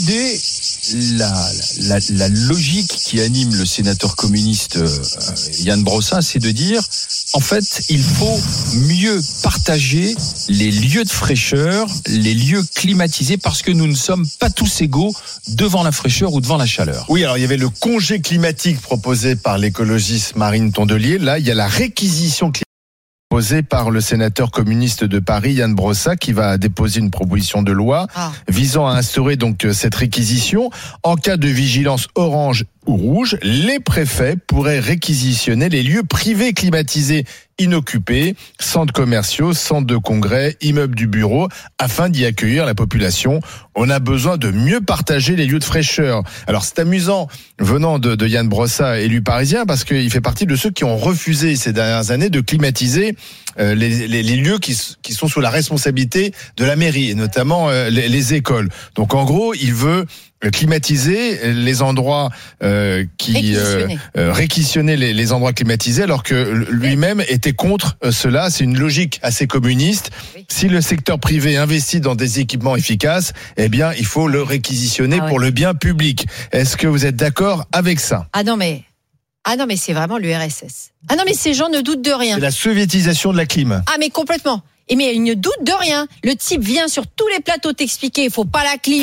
idée, la logique qui anime le sénateur communiste Yann Brossa, c'est de dire, en fait, il faut mieux partager les lieux de fraîcheur, les lieux climatisés, parce que nous ne sommes pas tous égaux devant la fraîcheur ou devant la chaleur. Oui, alors il y avait le congé climatique proposé par l'écologiste Marine Tondelier. Là, il y a la réquisition climatique posée par le sénateur communiste de Paris, Yann Brossa, qui va déposer une proposition de loi visant à instaurer donc cette réquisition. En cas de vigilance orange ou rouge, les préfets pourraient réquisitionner les lieux privés climatisés inoccupés, centres commerciaux, centres de congrès, immeubles du bureau, afin d'y accueillir la population. On a besoin de mieux partager les lieux de fraîcheur. Alors c'est amusant venant de Yann Brossa, élu parisien, parce qu'il fait partie de ceux qui ont refusé ces dernières années de climatiser les lieux qui sont sous la responsabilité de la mairie, et notamment les écoles. Donc en gros, il veut climatiser les endroits réquisitionner les endroits climatisés, alors que lui-même était contre cela. C'est une logique assez communiste. Oui. Si le secteur privé investit dans des équipements efficaces, eh bien il faut le réquisitionner pour le bien public. Est-ce que vous êtes d'accord avec ça ? Ah non mais c'est vraiment l'URSS. Ah non mais ces gens ne doutent de rien. C'est la soviétisation de la clim. Ah mais complètement. Mais il ne doute de rien. Le type vient sur tous les plateaux t'expliquer, il faut pas la clim.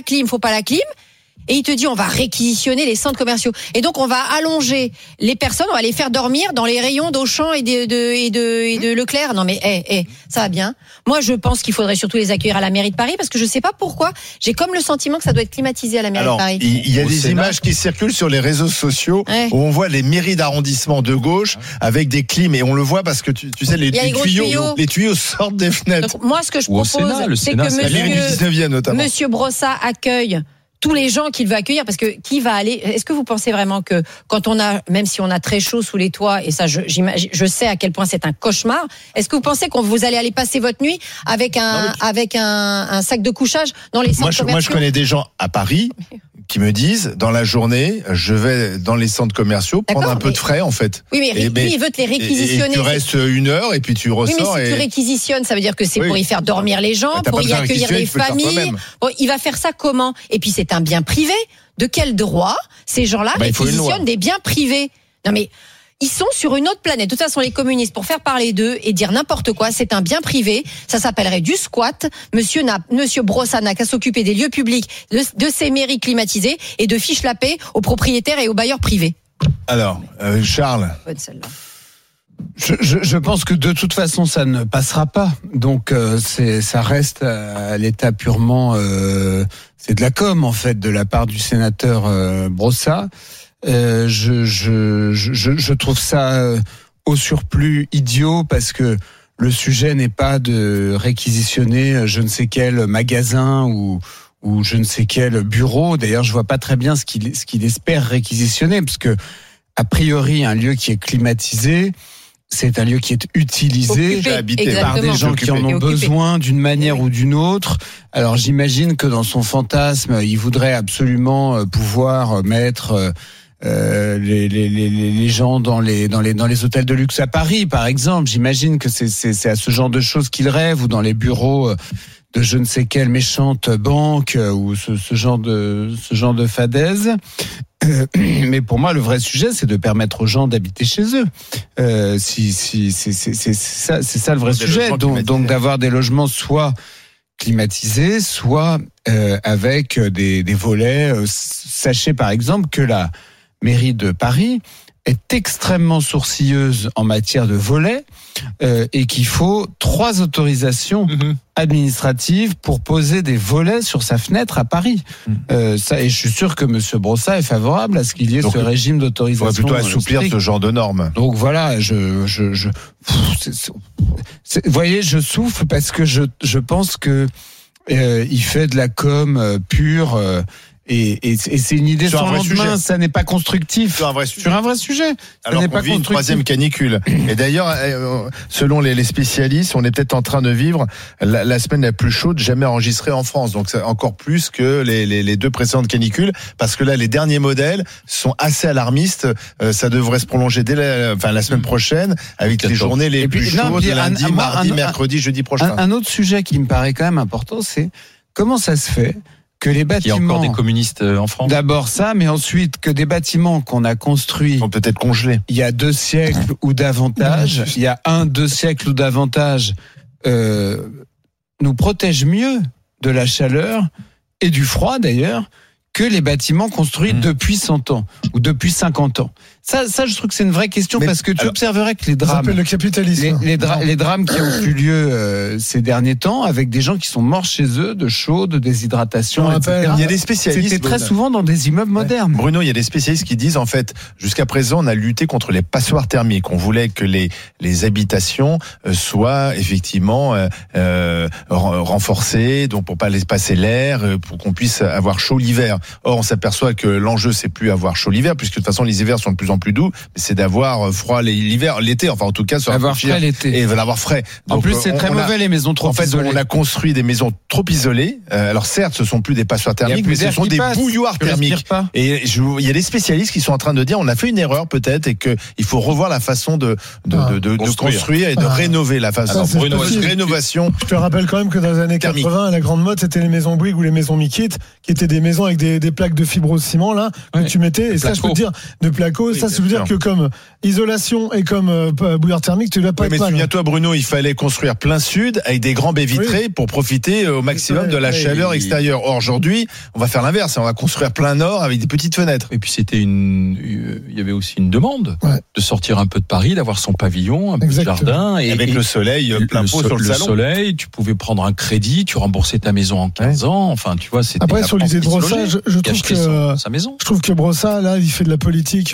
Et il te dit, on va réquisitionner les centres commerciaux. Et donc, on va allonger les personnes, on va les faire dormir dans les rayons d'Auchan et de Leclerc. Non, mais, ça va bien. Moi, je pense qu'il faudrait surtout les accueillir à la mairie de Paris, parce que je sais pas pourquoi. J'ai comme le sentiment que ça doit être climatisé à la mairie de Paris. Il y a des images qui circulent sur les réseaux sociaux où on voit les mairies d'arrondissement de gauche avec des clims, et on le voit parce que tu sais, les tuyaux sortent des fenêtres. Donc, moi, ce que je propose, c'est que monsieur Brossa accueille tous les gens qu'il veut accueillir, parce que qui va aller, est-ce que vous pensez vraiment que quand même si on a très chaud sous les toits, et ça je sais à quel point c'est un cauchemar, est-ce que vous pensez que vous allez aller passer votre nuit avec un sac de couchage dans les centres commerciaux ? Moi je connais des gens à Paris qui me disent, dans la journée, je vais dans les centres commerciaux prendre un peu de frais, en fait. Oui, mais il veut te les réquisitionner. Et tu restes 1 heure et puis tu ressors. Oui, mais si tu réquisitionnes, ça veut dire que c'est pour y faire dormir les gens, pour y accueillir les familles. Bon, il va faire ça comment ? Et puis c'est un bien privé. De quel droit ces gens-là réquisitionnent des biens privés ? Non mais ils sont sur une autre planète. De toute façon, les communistes, pour faire parler d'eux et dire n'importe quoi, c'est un bien privé. Ça s'appellerait du squat. Monsieur Brossa n'a qu'à s'occuper des lieux publics, de ces mairies climatisées, et de fiche la paix aux propriétaires et aux bailleurs privés. Alors, Charles. Bonne celle-là. Je pense que de toute façon ça ne passera pas. Donc ça reste à l'état purement c'est de la com en fait de la part du sénateur Brossa. Je trouve ça au surplus idiot, parce que le sujet n'est pas de réquisitionner je ne sais quel magasin ou je ne sais quel bureau. D'ailleurs, je vois pas très bien ce qu'il espère réquisitionner, parce que a priori un lieu qui est climatisé, c'est un lieu qui est utilisé par des gens qui en ont besoin d'une manière ou d'une autre. Alors j'imagine que dans son fantasme, il voudrait absolument pouvoir mettre les gens dans les hôtels de luxe à Paris, par exemple. J'imagine que c'est à ce genre de choses qu'il rêve, ou dans les bureaux de je ne sais quelle méchante banque, ou ce genre de fadaise. Mais pour moi, le vrai sujet, c'est de permettre aux gens d'habiter chez eux. C'est ça le vrai sujet. Donc d'avoir des logements soit climatisés, soit avec des volets. Sachez par exemple que la mairie de Paris est extrêmement sourcilleuse en matière de volets, et qu'il faut 3 autorisations administratives pour poser des volets sur sa fenêtre à Paris. Et je suis sûr que monsieur Brossa est favorable à ce qu'il y ait ce régime d'autorisation. On va plutôt assouplir ce genre de normes. Donc voilà, vous voyez, je souffle parce que je pense que il fait de la com pure. Et c'est une idée sans lendemain, ça n'est pas constructif. Sur un vrai sujet. Alors qu'on vit une 3e canicule. Et d'ailleurs, selon les spécialistes, on est peut-être en train de vivre la semaine la plus chaude jamais enregistrée en France. Donc c'est encore plus que les 2 précédentes canicules, parce que là, les derniers modèles sont assez alarmistes. Ça devrait se prolonger dès la semaine prochaine, avec les journées les plus chaudes, lundi, mardi, mercredi, jeudi prochain. Un autre sujet qui me paraît quand même important, c'est comment ça se fait que les bâtiments. Il y a encore des communistes en France. D'abord ça, mais ensuite que des bâtiments qu'on a construits. Sont peut-être congelés. Il y a 2 siècles ou davantage. Il y a 2 siècles ou davantage. Nous protègent mieux de la chaleur et du froid d'ailleurs que les bâtiments construits depuis 100 ans ou depuis 50 ans. Ça, je trouve que c'est une vraie question parce que tu observerais que les drames, le capitalisme. Les drames qui ont eu lieu ces derniers temps avec des gens qui sont morts chez eux de chaud, de déshydratation, etc. Il y a des spécialistes. C'était très souvent dans des immeubles modernes. Bruno, il y a des spécialistes qui disent en fait, jusqu'à présent, on a lutté contre les passoires thermiques. On voulait que les habitations soient effectivement renforcées, donc pour pas laisser passer l'air, pour qu'on puisse avoir chaud l'hiver. Or, on s'aperçoit que l'enjeu, c'est plus avoir chaud l'hiver, puisque de toute façon, les hivers sont de plus en plus doux, mais c'est d'avoir froid l'hiver, l'été, enfin en tout cas, avoir frais l'été. Et l'avoir frais. Donc, en plus, c'est très mauvais les maisons trop isolées. En fait, on a construit des maisons trop isolées. Alors certes, ce sont plus des passoires thermiques, mais ce sont des bouilloires thermiques. Et il y a des spécialistes qui sont en train de dire, on a fait une erreur peut-être, et que il faut revoir la façon de construire et de rénover la façon. Pour une rénovation. Je te rappelle quand même que dans les années 80, la grande mode, c'était les maisons Bouygues ou les maisons Mikit, qui étaient des maisons avec des plaques de fibrociment là que tu mettais. Et ça, je peux te dire, de placo, ça veut dire que comme isolation et comme bouilloire thermique, tu l'as pas. Mais souviens-toi, Bruno, il fallait construire plein sud avec des grands baies vitrées pour profiter au maximum de la chaleur extérieure. Or aujourd'hui, on va faire l'inverse, on va construire plein nord avec des petites fenêtres. Et puis il y avait aussi une demande de sortir un peu de Paris, d'avoir son pavillon, un peu de jardin et avec le soleil plein pot sur le salon. Le soleil, tu pouvais prendre un crédit, tu remboursais ta maison en 15 ans. Enfin, tu vois, c'était. Après, sur l'idée de Brossat, je trouve que sa maison. Je trouve que Brossat, là, il fait de la politique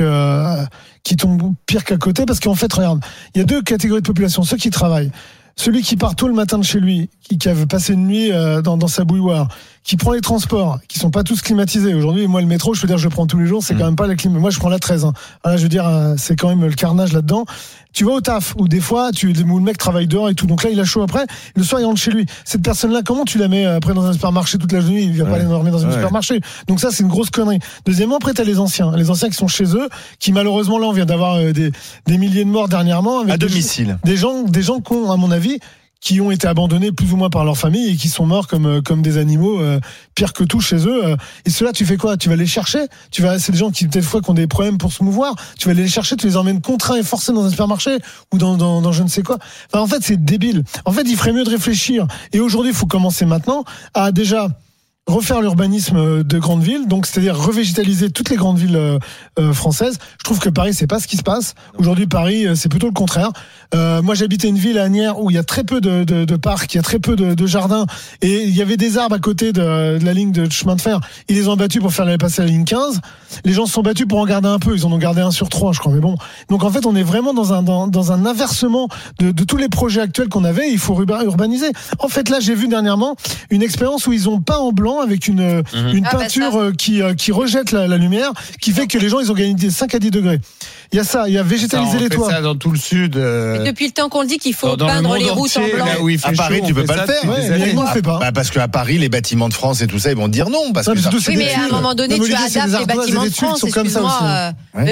qui tombe pire qu'à côté, parce qu'en fait, regarde, il y a 2 catégories de population. Ceux qui travaillent. Celui qui part tôt le matin de chez lui, qui a passé une nuit dans sa bouilloire, qui prend les transports, qui sont pas tous climatisés. Aujourd'hui, moi, le métro, je veux dire, je le prends tous les jours, c'est quand même pas la clim. Moi, je prends la 13. Voilà, je veux dire, c'est quand même le carnage là-dedans. Tu vas au taf, où des fois, où le mec travaille dehors et tout. Donc là, il a chaud après. Le soir, il rentre chez lui. Cette personne-là, comment tu la mets après dans un supermarché toute la journée? Il vient pas aller dormir dans un supermarché. Donc ça, c'est une grosse connerie. Deuxièmement, après, t'as les anciens qui sont chez eux, qui malheureusement, là, on vient d'avoir des milliers de morts dernièrement. Avec à domicile. Des gens qui ont, à mon avis, qui ont été abandonnés plus ou moins par leur famille et qui sont morts comme des animaux, pire que tout chez eux. Et ceux-là, tu fais quoi? Tu vas les chercher? C'est des gens qui peut-être fois qui ont des problèmes pour se mouvoir. Tu vas aller les chercher, tu les emmènes contraints et forcés dans un supermarché ou dans je ne sais quoi. Enfin, en fait, c'est débile. En fait, il ferait mieux de réfléchir. Et aujourd'hui, il faut commencer maintenant à déjà refaire l'urbanisme de grandes villes, donc c'est-à-dire revégétaliser toutes les grandes villes françaises. Je trouve que Paris, c'est pas ce qui se passe. Aujourd'hui, Paris, c'est plutôt le contraire. Moi, j'habitais une ville à Asnières où il y a très peu de parcs, il y a très peu de jardins, et il y avait des arbres à côté de la ligne de chemin de fer. Ils les ont battus pour faire passer la ligne 15. Les gens se sont battus pour en garder un peu. Ils en ont gardé 1 sur 3, je crois. Mais bon. Donc en fait, on est vraiment dans un inversement de tous les projets actuels qu'on avait. Il faut urbaniser. En fait, là, j'ai vu dernièrement une expérience où ils ont peint en blanc avec une peinture qui rejette la lumière, qui fait que les gens, ils ont gagné 5 à 10 degrés. Il y a ça, il y a végétaliser les toits. Ça dans tout le sud. Depuis le temps qu'on dit qu'il faut peindre les routes en blanc. À Paris, tu peux pas le faire. Mais on le fait pas. Parce qu'à Paris, les bâtiments de France et tout ça, ils vont dire non. Parce que oui, mais à un moment donné, tu adaptes les bâtiments de France. Excuse-moi.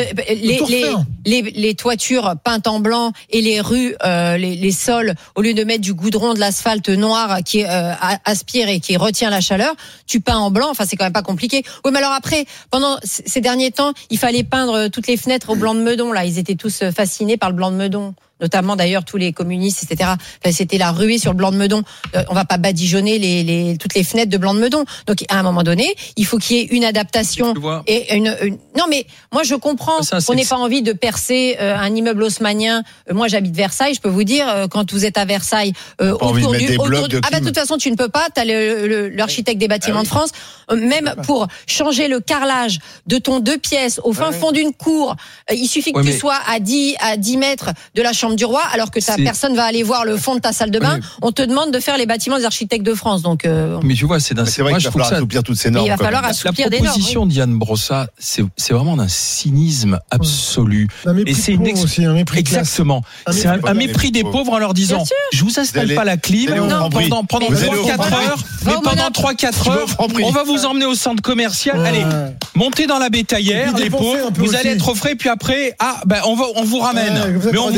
Les toitures peintes en blanc et les rues, les sols, au lieu de mettre du goudron, de l'asphalte noir qui aspire et qui retient la chaleur, tu peins en blanc. Enfin, c'est quand même pas compliqué. Oui, mais alors après, pendant ces derniers temps, il fallait peindre toutes les fenêtres au blanc de Meudon. Là, ils étaient tous fascinés par le blanc de Meudon. Notamment d'ailleurs tous les communistes, etc. Enfin, c'était la ruée sur le blanc de Meudon. On va pas badigeonner toutes les fenêtres de blanc de Meudon. Donc à un moment donné, il faut qu'il y ait une adaptation et Non, mais moi je comprends qu'on n'ait pas envie de percer un immeuble haussmannien. Moi j'habite Versailles, je peux vous dire quand vous êtes à Versailles autour de toute façon tu ne peux pas. T'as l'architecte des bâtiments de France. Même pour changer le carrelage de ton 2 pièces au fin fond d'une cour, il suffit que tu sois à 10 mètres de la chambre du roi, alors que personne va aller voir le fond de ta salle de bain. On te demande de faire les bâtiments des architectes de France. Donc, mais tu vois, c'est vrai qu'il va falloir assouplir toutes ces normes. Il va falloir assouplir des normes. La proposition d'Yann Brossat, c'est vraiment d'un cynisme absolu. Et c'est aussi un mépris. Exactement. C'est un mépris des pauvres en leur disant je vous installe pas la clim pendant 3-4 heures, mais pendant 3-4 heures, on va vous emmener au centre commercial. Allez, montez dans la bétaillère, les pauvres. Vous allez être au frais, puis après, on vous ramène. Mais on vous installe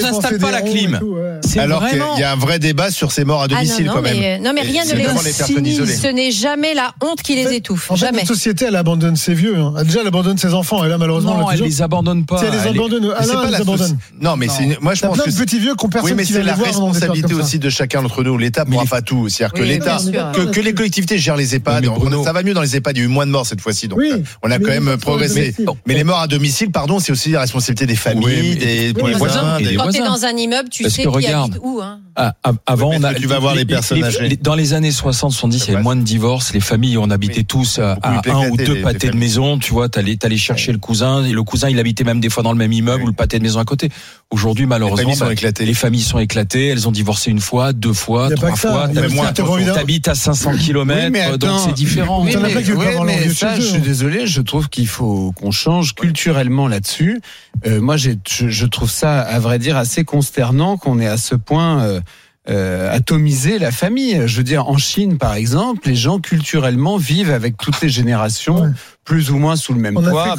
pas la clim. Alors qu'il y a un vrai débat sur ces morts à domicile quand même. Non mais rien ne les sinistre. Ce n'est jamais la honte qui les étouffe. En fait, jamais. La société, elle abandonne ses vieux. Déjà, elle abandonne ses enfants. Et là, malheureusement, non, elle les abandonne pas. Si elle les abandonne, Alain les abandonne. Non, mais moi je pense que plein de petits vieux qui ont personne. Oui, mais c'est la responsabilité aussi de chacun d'entre nous. L'État pourra pas tout. C'est-à-dire que l'État, que les collectivités gèrent les EHPAD. Ça va mieux dans les EHPAD. Il y a eu moins de morts cette fois-ci, donc on a quand même progressé. Mais les morts à domicile, pardon, c'est aussi la responsabilité des familles, des voisins. Quand tu es dans un immeuble, tu sais qui habite où. Avant, tu vas voir les personnes âgées. Dans les années 60-70, il y avait moins de divorces. Les familles, on habitait tous à un ou deux pâtés de maison. Tu vois, t'allais chercher le cousin. Et le cousin, il habitait même des fois dans le même immeuble ou le pâté de maison à côté. Aujourd'hui, malheureusement, les familles sont éclatées. Elles ont divorcé une fois, deux fois, trois fois. T'habites à 500 km, donc c'est différent. Je suis désolé, je trouve qu'il faut qu'on change culturellement là-dessus. Moi, je trouve ça, à vrai dire, assez consternant qu'on ait à ce point atomiser la famille. Je veux dire, en Chine, par exemple, les gens culturellement vivent avec toutes les générations, plus ou moins sous le même toit.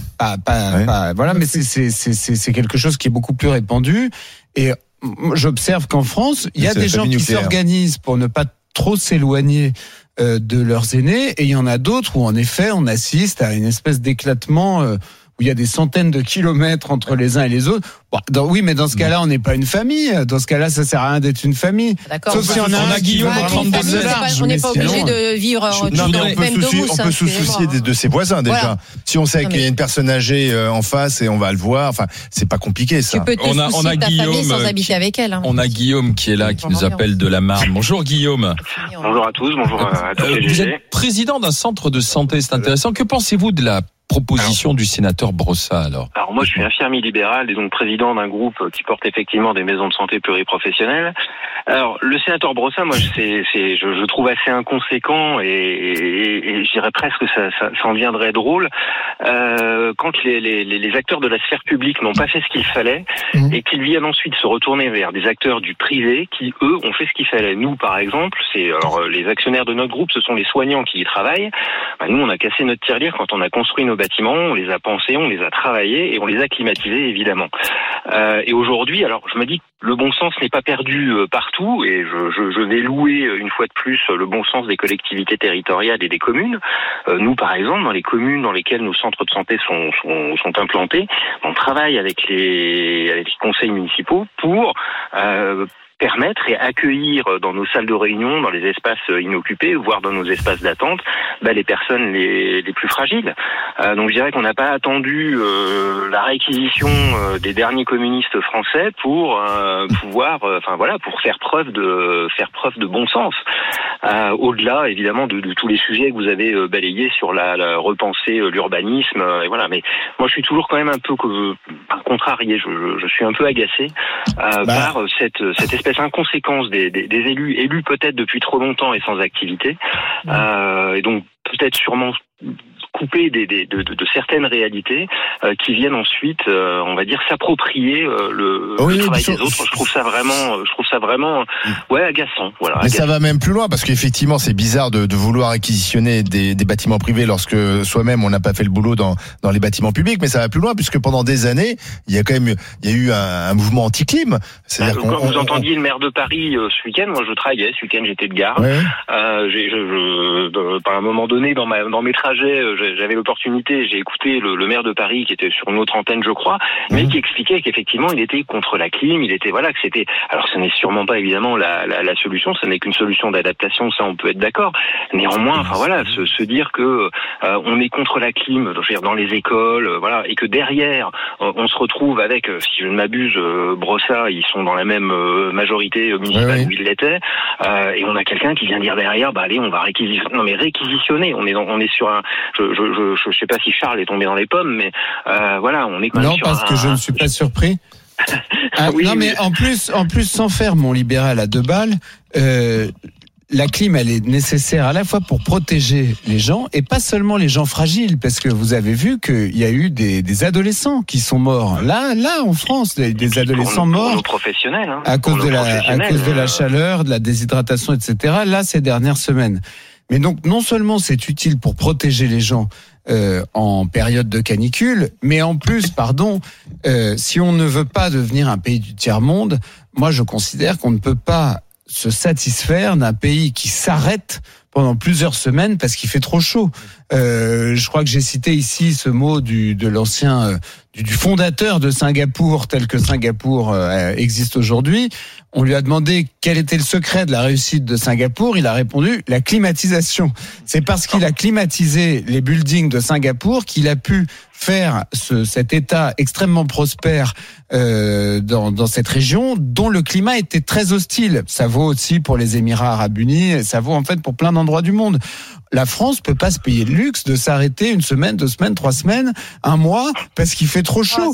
Voilà, mais c'est quelque chose qui est beaucoup plus répandu. Et j'observe qu'en France, il y a des gens qui s'organisent pour ne pas trop s'éloigner de leurs aînés, et il y en a d'autres où, en effet, on assiste à une espèce d'éclatement où il y a des centaines de kilomètres entre les uns et les autres. Oui, mais dans ce cas-là, on n'est pas une famille. Dans ce cas-là, ça sert à rien d'être une famille. D'accord. Sauf si on a Guillaume au 32 large. On n'est pas obligé de vivre dans le même domus. On peut se soucier de ses voisins déjà. Voilà. Si on sait qu'il y a une personne âgée en face et on va le voir, enfin, c'est pas compliqué ça. Tu peux te soucier de ta famille sans habiter avec elle. On a Guillaume qui est là, qui nous appelle de la Marne. Bonjour Guillaume. Bonjour à tous, bonjour à tous. Vous êtes président d'un centre de santé, c'est intéressant. Que pensez-vous de la proposition du sénateur Brossat alors moi je suis infirmier libéral et donc président d'un groupe qui porte effectivement des maisons de santé pluriprofessionnelles. Alors le sénateur Brossat, moi je trouve assez inconséquent et je dirais presque que ça en viendrait drôle quand les acteurs de la sphère publique n'ont pas fait ce qu'il fallait et qu'ils viennent ensuite se retourner vers des acteurs du privé qui eux ont fait ce qu'il fallait. Nous par exemple, les actionnaires de notre groupe, ce sont les soignants qui y travaillent. Nous on a cassé notre tirelire quand on a construit nos bâtiments, on les a pensés, on les a travaillés et on les a climatisés évidemment. Et aujourd'hui, alors je me dis que le bon sens n'est pas perdu partout et je vais louer une fois de plus le bon sens des collectivités territoriales et des communes. Nous par exemple, dans les communes dans lesquelles nos centres de santé sont implantés, on travaille avec les conseils municipaux pour permettre et accueillir dans nos salles de réunion, dans les espaces inoccupés, voire dans nos espaces d'attente, les personnes les plus fragiles. Donc je dirais qu'on n'a pas attendu la réquisition des derniers communistes français pour pouvoir, pour faire preuve de bon sens. Au-delà évidemment de tous les sujets que vous avez balayés sur la repenser l'urbanisme, et voilà. Mais moi je suis toujours quand même un peu contrarié. Je suis un peu agacé par cette espèce d'inconséquence des élus peut-être depuis trop longtemps et sans activité, et donc peut-être sûrement coupés de certaines réalités qui viennent ensuite, on va dire, s'approprier le travail des autres. Je trouve ça vraiment agaçant. Voilà, mais ça va même plus loin parce qu'effectivement, c'est bizarre de vouloir réquisitionner des bâtiments privés lorsque soi-même on n'a pas fait le boulot dans les bâtiments publics. Mais ça va plus loin puisque pendant des années, il y a eu un mouvement anti-clim. C'est-à-dire quand vous entendiez le maire de Paris ce week-end, moi je travaillais ce week-end, j'étais de gare. Ouais. Par un moment donné dans mes trajets, j'avais l'opportunité, j'ai écouté le maire de Paris qui était sur une autre antenne, je crois, mais qui expliquait qu'effectivement il était contre la clim, que c'était. Alors ce n'est sûrement pas évidemment la solution, ce n'est qu'une solution d'adaptation, ça on peut être d'accord. Néanmoins, se dire que on est contre la clim, dans les écoles, et que derrière on se retrouve avec, si je ne m'abuse, Brossat, ils sont dans la même majorité municipale où il l'était, et on a quelqu'un qui vient dire derrière, allez, on va réquisitionner. Non mais réquisitionner, on est sur un. Je sais pas si Charles est tombé dans les pommes, mais on est quand même sur parce que je ne suis pas surpris. Mais en plus, sans faire mon libéral à deux balles, la clim, elle est nécessaire à la fois pour protéger les gens et pas seulement les gens fragiles, parce que vous avez vu qu'il y a eu des adolescents qui sont morts. Là, en France, des adolescents morts. Pour nos professionnels, à cause de la chaleur, de la déshydratation, etc. Là, ces dernières semaines. Mais donc, non seulement c'est utile pour protéger les gens en période de canicule, mais en plus, si on ne veut pas devenir un pays du tiers-monde, moi je considère qu'on ne peut pas se satisfaire d'un pays qui s'arrête pendant plusieurs semaines parce qu'il fait trop chaud. Je crois que j'ai cité ici ce mot de l'ancien du fondateur de Singapour, tel que Singapour existe aujourd'hui. On lui a demandé quel était le secret de la réussite de Singapour. Il a répondu la climatisation. C'est parce qu'il a climatisé les buildings de Singapour qu'il a pu faire cet État extrêmement prospère dans cette région dont le climat était très hostile. Ça vaut aussi pour les Émirats Arabes Unis, ça vaut en fait pour plein d'endroits du monde. La France peut pas se payer le luxe de s'arrêter 1 semaine, 2 semaines, 3 semaines, 1 mois parce qu'il fait trop chaud.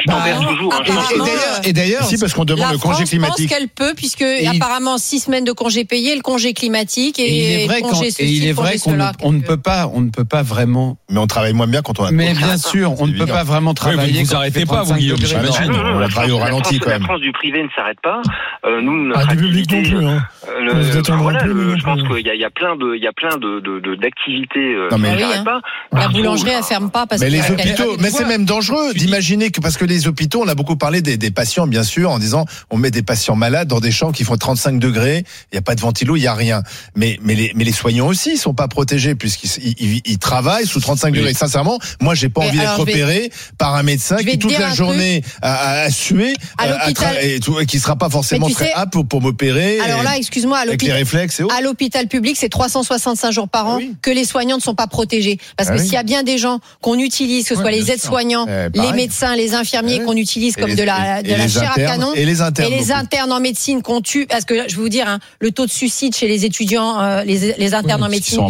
Et d'ailleurs, si parce qu'on demande le congé climatique. Je pense qu'elle peut puisque apparemment 6 semaines de congé payé, le congé climatique et le congé ceci, il est vrai qu'on ne peut pas vraiment. Mais on travaille moins bien quand on a. Mais bien sûr, on ne peut pas vraiment travailler. Vous arrêtez pas, vous Guillaume. J'imagine. On travaille au ralenti quand même. La France du privé ne s'arrête pas. Nous, notre du public non plus. Je pense qu'il y a plein d'activités qui ne s'arrêtent pas. La boulangerie, elle ferme pas parce que les hôpitaux, mais c'est même dangereux d'imaginer que, parce que les hôpitaux, on a beaucoup parlé des patients, bien sûr, en disant on met des patients malades dans des chambres qui font 35 degrés, il n'y a pas de ventilo, il n'y a rien. Mais les soignants aussi, ils sont pas protégés puisqu'ils travaillent sous 35 degrés. Sincèrement, moi, j'ai pas envie d'être opéré par un médecin qui toute la journée a sué et qui sera pas forcément très apte pour m'opérer. Alors là, excuse-moi, à l'hôpital public, c'est 365 jours par an que les soignants ne sont pas protégés. Parce que s'il y a bien des gens qu'on utilise, que ce soit les aides-soignants, les médecins, les infirmiers qu'on utilise comme de la chair à canon, et les internes en médecine qu'on tue, parce que je vais vous dire, le taux de suicide chez les étudiants, les internes en médecine,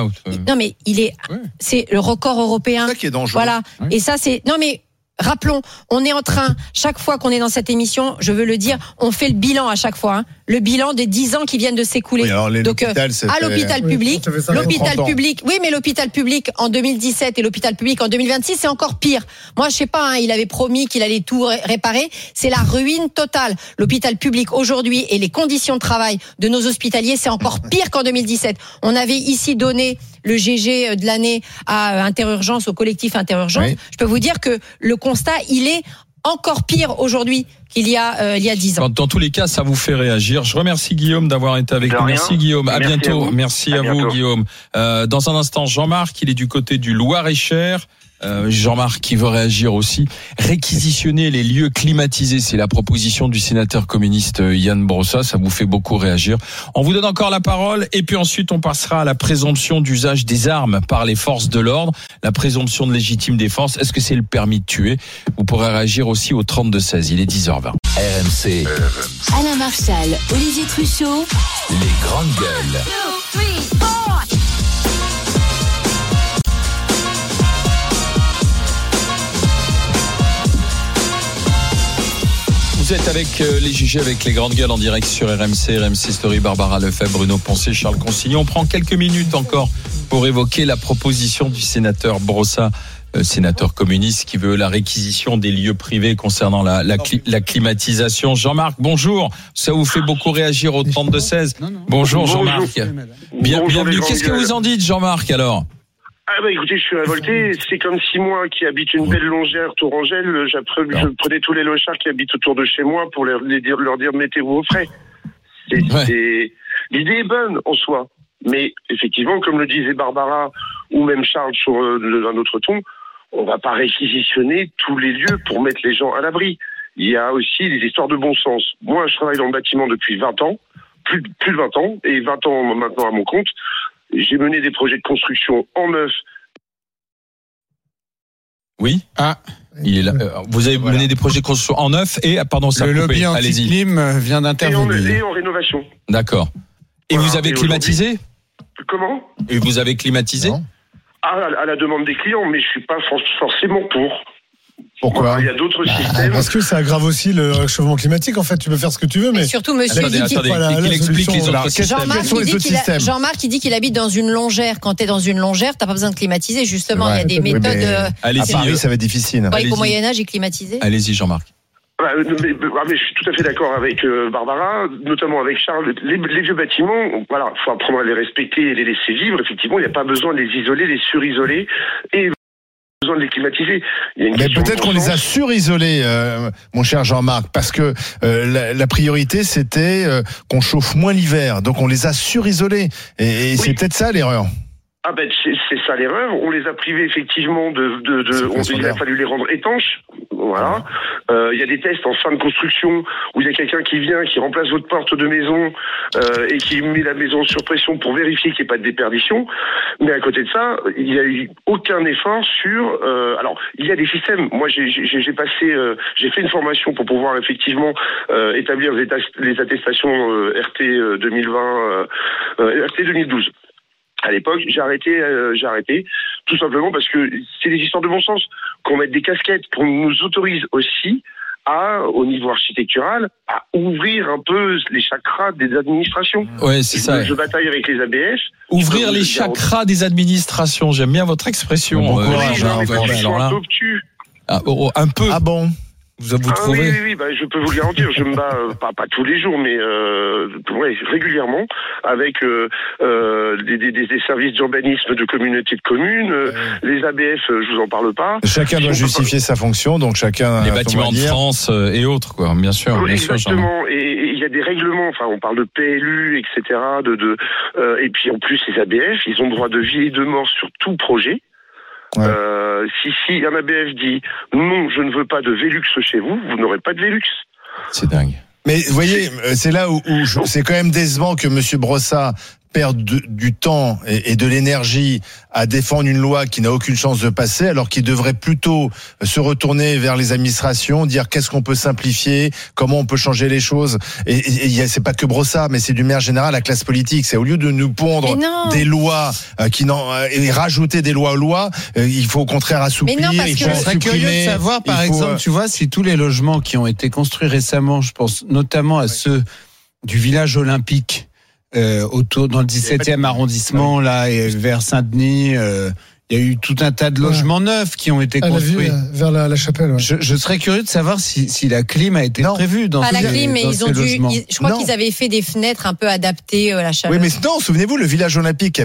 c'est le record européen. C'est ça qui est dangereux. Voilà. Et ça, rappelons, on est en train, chaque fois qu'on est dans cette émission, je veux le dire, on fait le bilan à chaque fois, le bilan des 10 ans qui viennent de s'écouler. Oui, donc à l'hôpital public, l'hôpital public en 2017 et l'hôpital public en 2026, c'est encore pire. Moi, je sais pas, il avait promis qu'il allait tout réparer, c'est la ruine totale. L'hôpital public aujourd'hui et les conditions de travail de nos hospitaliers, c'est encore pire qu'en 2017. On avait ici donné le GG de l'année à Interurgence, au collectif Interurgence. Oui. Je peux vous dire que le constat, il est encore pire aujourd'hui qu'il y a 10 ans. Dans tous les cas, ça vous fait réagir. Je remercie Guillaume d'avoir été avec nous. Merci Guillaume. À bientôt. Merci à vous Guillaume. Dans un instant, Jean-Marc, il est du côté du Loir-et-Cher. Jean-Marc qui veut réagir aussi. Réquisitionner les lieux climatisés, c'est la proposition du sénateur communiste Yann Brossa. Ça vous fait beaucoup réagir. On vous donne encore la parole et puis ensuite on passera à la présomption d'usage des armes par les forces de l'ordre. La présomption de légitime défense. Est-ce que c'est le permis de tuer? Vous pourrez réagir aussi au 32-16. Il est 10h20. RMC. Alain Marchal, Olivier Truchot. Les grandes gueules. 2, 3, 4. Vous êtes avec les GG, avec les grandes gueules en direct sur RMC Story, Barbara Lefebvre, Bruno Poncet, Charles Consignon. On prend quelques minutes encore pour évoquer la proposition du sénateur Brossa, sénateur communiste, qui veut la réquisition des lieux privés concernant la climatisation. Jean-Marc, bonjour. Ça vous fait beaucoup réagir au 32-16. Bonjour Jean-Marc. Bienvenue. Qu'est-ce que vous en dites, Jean-Marc, alors ? Écoutez, je suis révolté. C'est comme si moi, qui habite une belle longère Tourangelle, je prenais tous les lochards qui habitent autour de chez moi pour leur dire mettez-vous au frais. L'idée est bonne en soi. Mais effectivement, comme le disait Barbara ou même Charles sur un autre ton, on va pas réquisitionner tous les lieux pour mettre les gens à l'abri. Il y a aussi des histoires de bon sens. Moi, je travaille dans le bâtiment depuis 20 ans, plus de 20 ans, et 20 ans maintenant à mon compte. J'ai mené des projets de construction en neuf. Oui. Il est là. Vous avez mené des projets de construction en neuf et ça le lobby anti-clim vient d'intervenir. Et en rénovation. D'accord. Et vous avez climatisé ? Comment ? Et vous avez climatisé ? À la demande des clients, mais je suis pas forcément pour. Pourquoi ? Il y a d'autres systèmes. Parce que ça aggrave aussi le réchauffement climatique. En fait, tu peux faire ce que tu veux, mais surtout, monsieur qu'il explique les autres systèmes. Jean-Marc, il dit qu'il habite dans une longère. Quand t'es dans une longère, t'as pas besoin de climatiser. Justement, il y a des méthodes. À Paris, ça va être difficile. Au Moyen Âge, il climatisait. Allez-y, Jean-Marc. Mais je suis tout à fait d'accord avec Barbara, notamment avec Charles. Les vieux bâtiments, voilà, faut apprendre à les respecter et les laisser vivre. Effectivement, il n'y a pas besoin de les isoler, les surisoler et besoin de les climatiser. Mais peut-être qu'on les a surisolés, mon cher Jean-Marc, parce que la priorité c'était qu'on chauffe moins l'hiver, donc on les a surisolés et oui. C'est peut-être ça l'erreur. Ah ben c'est ça l'erreur. On les a privés effectivement il a fallu les rendre étanches. Voilà. Il y a des tests en fin de construction où il y a quelqu'un qui vient, qui remplace votre porte de maison et qui met la maison sur pression pour vérifier qu'il n'y ait pas de déperdition. Mais à côté de ça, il n'y a eu aucun effort sur. Alors il y a des systèmes. Moi j'ai fait une formation pour pouvoir effectivement établir les attestations RT 2020, RT 2012. À l'époque, j'ai arrêté, tout simplement parce que c'est des histoires de bon sens. Qu'on mette des casquettes, qu'on nous autorise aussi au niveau architectural, à ouvrir un peu les chakras des administrations. Ouais, c'est ça. Je bataille avec les ABF. Ouvrir les chakras des administrations. J'aime bien votre expression. Bon courage, ils sont un peu obtus. Un peu. Ah bon? Vous trouvez? Oui, je peux vous le garantir. Je me bats pas tous les jours, mais régulièrement avec des services d'urbanisme de communautés de communes, les ABF, je vous en parle pas. Chacun doit justifier sa fonction, donc chacun. Les bâtiments de France et autres, quoi. Bien sûr. Oui, exactement. Et il y a des règlements. Enfin, on parle de PLU, etc. Et puis en plus, les ABF, ils ont droit de vie et de mort sur tout projet. Ouais. Si un ABF dit non, je ne veux pas de Velux chez vous, vous n'aurez pas de Velux. C'est dingue. Mais vous voyez, c'est là où c'est quand même décevant que Monsieur Brossat perd du temps et de l'énergie à défendre une loi qui n'a aucune chance de passer, alors qu'il devrait plutôt se retourner vers les administrations, dire qu'est-ce qu'on peut simplifier, comment on peut changer les choses. Et c'est pas que Brossat, mais c'est du maire général, la classe politique. C'est au lieu de nous pondre des lois et rajouter des lois aux lois, il faut au contraire assouplir. Mais non, parce je serais curieux de savoir, par exemple, tu vois, si tous les logements qui ont été construits récemment, je pense notamment à ceux du village olympique, autour dans le 17e arrondissement là et vers Saint-Denis, il y a eu tout un tas de logements neufs qui ont été construits vers la chapelle. Ouais. Je serais curieux de savoir si la clim a été prévue dans la clim, mais ils ont je crois qu'ils avaient fait des fenêtres un peu adaptées à la chaleur. Oui, mais non, souvenez-vous, le village olympique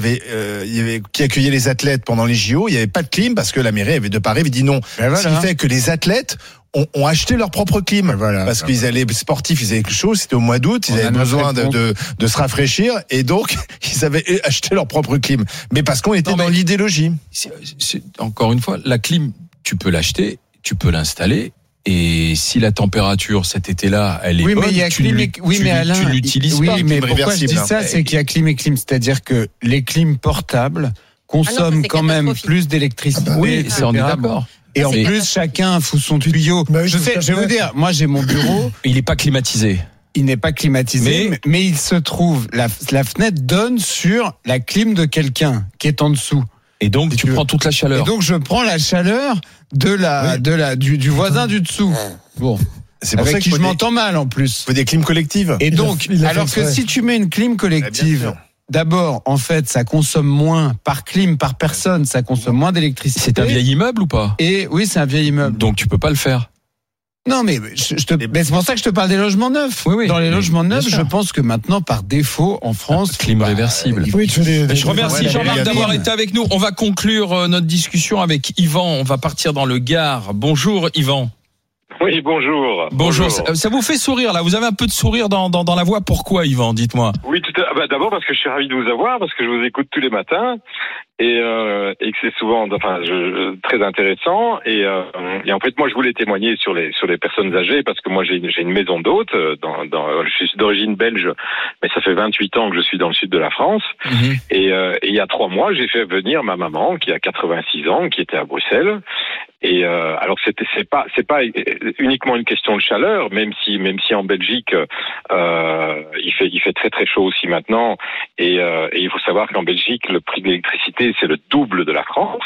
qui accueillait les athlètes pendant les JO, il n'y avait pas de clim parce que la mairie de Paris avait dit non. Ce qui fait que les athlètes ont acheté leur propre clim, parce qu'ils allaient sportifs, ils avaient quelque chose, c'était au mois d'août, ils avaient besoin de se rafraîchir, et donc ils avaient acheté leur propre clim. Mais parce qu'on était dans l'idéologie. Encore une fois, la clim, tu peux l'acheter, tu peux l'installer. Et si la température cet été-là, elle est bonne, tu l'utilises pas. Oui, mais pourquoi je dis ça, c'est qu'il y a clim et clim, c'est-à-dire que les clims portables consomment quand même plus d'électricité. Oui, c'est on est d'accord. Et en plus, chacun fout son tuyau. Je vais vous dire, moi j'ai mon bureau. Il n'est pas climatisé. Il n'est pas climatisé, mais il se trouve, la fenêtre donne sur la clim de quelqu'un qui est en dessous. Et donc, tu prends toute la chaleur. Et donc, je prends la chaleur du voisin du dessous. Bon. C'est pour ça que je m'entends mal, en plus. Il faut des clims collectives. Et donc, alors que si tu mets une clim collective, d'abord, en fait, ça consomme moins par clim, par personne, ça consomme moins d'électricité. C'est un vieil immeuble ou pas? Et oui, c'est un vieil immeuble. Donc, tu peux pas le faire. Non, mais mais c'est pour ça que je te parle des logements neufs. Oui, dans les logements neufs, je pense que maintenant, par défaut, en France, clim réversible. Je remercie Jean-Marc d'avoir été avec nous. On va conclure notre discussion avec Yvan. On va partir dans le Gard. Bonjour Yvan. Oui, bonjour. Bonjour. Ça vous fait sourire là? Vous avez un peu de sourire dans la voix. Pourquoi, Yvan? Dites-moi. Oui, d'abord parce que je suis ravi de vous avoir, parce que je vous écoute tous les matins et que c'est souvent, très intéressant. Et en fait, moi, je voulais témoigner sur les personnes âgées, parce que moi, j'ai une maison d'hôtes. Je suis d'origine belge, mais ça fait 28 ans que je suis dans le sud de la France. Mm-hmm. Et il y a 3 mois, j'ai fait venir ma maman, qui a 86 ans, qui était à Bruxelles. Et alors c'est pas uniquement une question de chaleur, même si en Belgique il fait très très chaud aussi maintenant, et il faut savoir qu'en Belgique le prix de l'électricité c'est le double de la France,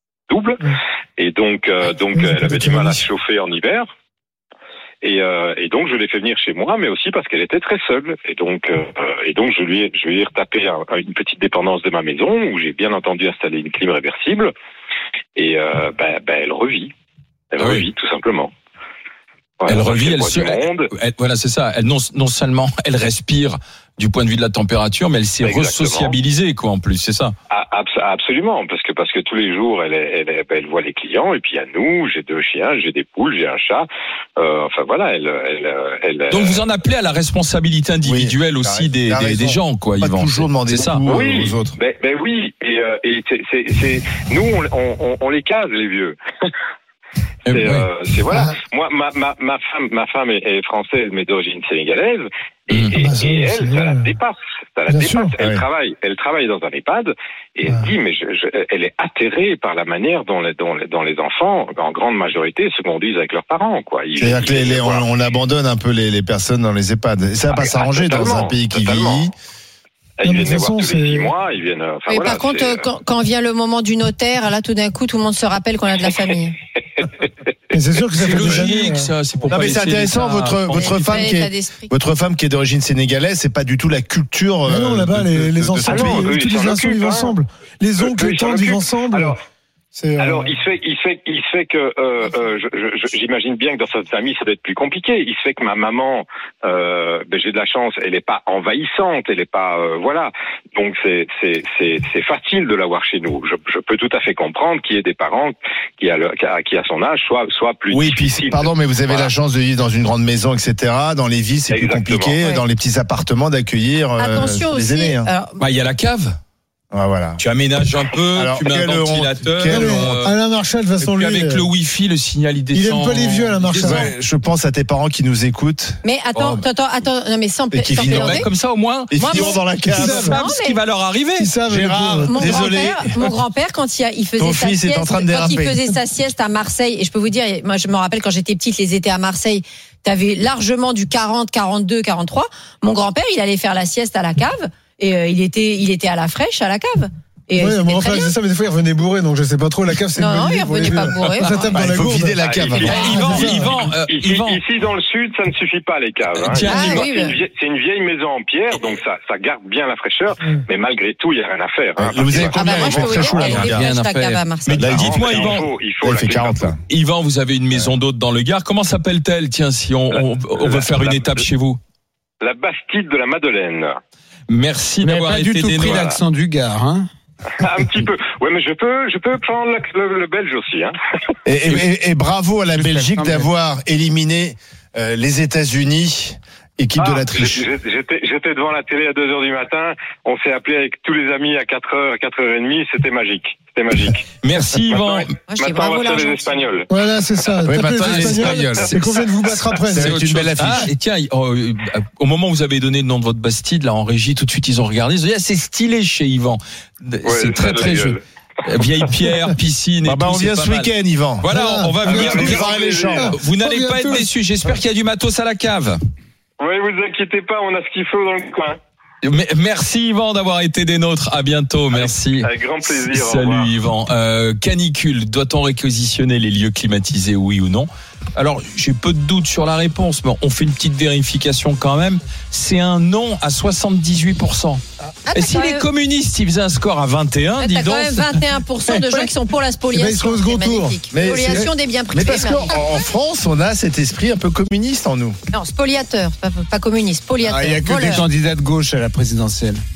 et donc elle avait du mal à se chauffer en hiver. Et donc je l'ai fait venir chez moi, mais aussi parce qu'elle était très seule. Et donc je lui ai retapé une petite dépendance de ma maison, où j'ai bien entendu installé une clim réversible. Et elle revit. Elle revit, tout simplement. Elle revit, voilà, c'est ça. Elle non seulement elle respire du point de vue de la température, mais elle s'est resociabilisée, quoi, en plus, c'est ça. Absolument, parce que tous les jours, elle voit les clients, et puis il y a nous, j'ai 2 chiens, j'ai des poules, j'ai un chat. Enfin voilà, elle. Donc vous en appelez à la responsabilité individuelle aussi des gens, quoi, Yvan. Pas toujours demander ça aux autres. Ben oui, et c'est nous on les case, les vieux. C'est voilà. Moi, ma femme est française, mais d'origine sénégalaise, et elle, ça la dépasse. Elle travaille dans un EHPAD, et elle dit, mais elle est atterrée par la manière dont les enfants, en grande majorité, se conduisent avec leurs parents, quoi. C'est-à-dire que on abandonne un peu les personnes dans les EHPAD. Et ça va pas s'arranger dans un pays qui vieillit. Ils viennent les voir tous les 6 mois, ils viennent. Mais par contre, quand vient le moment du notaire, là, tout d'un coup, tout le monde se rappelle qu'on a de la famille. Et c'est sûr que ça fait logique, ça. C'est pour non, mais c'est intéressant. Votre femme qui est d'origine sénégalaise, c'est pas du tout la culture. Mais non, là-bas, les enfants, tous les enfants vivent ensemble. Les oncles, les tantes vivent ensemble. Alors, il se fait que j'imagine bien que dans cette famille, ça doit être plus compliqué. Il se fait que ma maman, j'ai de la chance, elle est pas envahissante, elle est pas, voilà. Donc c'est facile de l'avoir chez nous. Je peux tout à fait comprendre qu'il y ait des parents qui à son âge soit plus. Oui, puis pardon, mais vous avez la chance de vivre dans une grande maison, etc. Dans les villes, c'est plus compliqué. Ouais. Dans les petits appartements, d'accueillir les aînés. Hein. Il y a la cave. Ah, voilà. Tu aménages un peu, tu mets un ventilateur. Alain Marchal, de toute façon, lui. Avec le Wi-Fi, le signal, il descend. Il aime pas les vieux, Alain Marchal. Ouais, je pense à tes parents qui nous écoutent. Mais attends, non, mais sans plaisanter. Comme ça, au moins. Ils finiront dans la cave. Ils savent ce qui va leur arriver. Gérard, désolé. Mon grand-père, quand il faisait sa sieste à Marseille, et je peux vous dire, moi, je me rappelle quand j'étais petite, les étés à Marseille, t'avais largement du 40, 42, 43. Mon grand-père, il allait faire la sieste à la cave. Et il était à la fraîche, à la cave. Et ouais, mon frère, c'est ça, mais des fois, il revenait bourré, donc je sais pas trop, la cave, c'est non, il revenait pas bourré. Il faut vider la cave. Yvan. Ici, dans le sud, ça ne suffit pas, les caves. Hein. C'est une vieille maison en pierre, donc ça garde bien la fraîcheur, mais malgré tout, il n'y a rien à faire. Hein. Vous avez combien Mais dites-moi, Yvan. Il fait 40, là. Yvan, vous avez une maison d'hôte dans le Gard. Comment s'appelle-t-elle, tiens, si on veut faire une étape chez vous? La Bastide de la Madeleine. Merci d'avoir été des nôtres. Pas du tout pris l'accent du Gard, hein. Un petit peu. Ouais, mais je peux prendre le belge aussi, hein. Et bravo à la Belgique d'avoir éliminé les États-Unis. Équipe de la triche. J'étais devant la télé à 2h du matin. On s'est appelé avec tous les amis à 4h, 4h30. C'était magique. Merci, Yvan. Maintenant, on va faire les Espagnols. Voilà, c'est ça. Oui, maintenant, les Espagnols. Et qu'on vient de vous battre après. C'est une belle affiche. Et tiens, au moment où vous avez donné le nom de votre Bastide, là, en régie, tout de suite, ils ont regardé. Ils ont dit, c'est stylé chez Yvan. C'est très, très joli. Vieille pierre, piscine. On vient ce week-end, Yvan. Voilà, on va venir. Vous n'allez pas être déçus. J'espère qu'il y a du matos à la cave. Oui, vous inquiétez pas, on a ce qu'il faut dans le coin. Merci Yvan d'avoir été des nôtres. À bientôt, merci. Avec grand plaisir. Salut Yvan. Canicule, doit-on réquisitionner les lieux climatisés, oui ou non? Alors, j'ai peu de doutes sur la réponse, mais on fait une petite vérification quand même. C'est un non à 78%. Et si les communistes, ils faisaient un score à 21, dis donc. T'as quand même 21% de gens qui sont pour la spoliation. C'est magnifique. Spoliation des biens privés. Mais parce qu'en France, on a cet esprit un peu communiste en nous. Non, spoliateur, pas communiste, spoliateur. Il n'y a que des candidats de gauche à la présidentielle.